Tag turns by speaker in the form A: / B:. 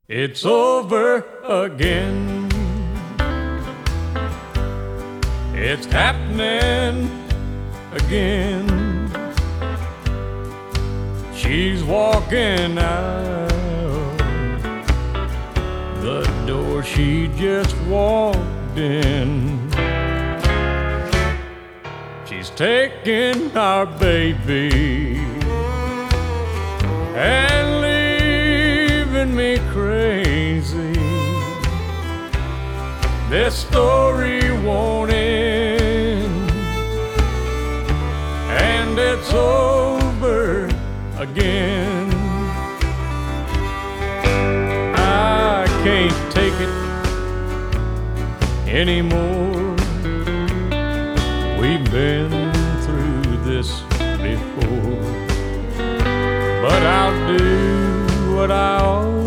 A: It's over again. It's happening again. She's walking out the door she just walked in. She's taking our baby and leaving me crazy. This story won't end, and it's over again. I can't take it anymore. We've been through this before, but I'll do what I always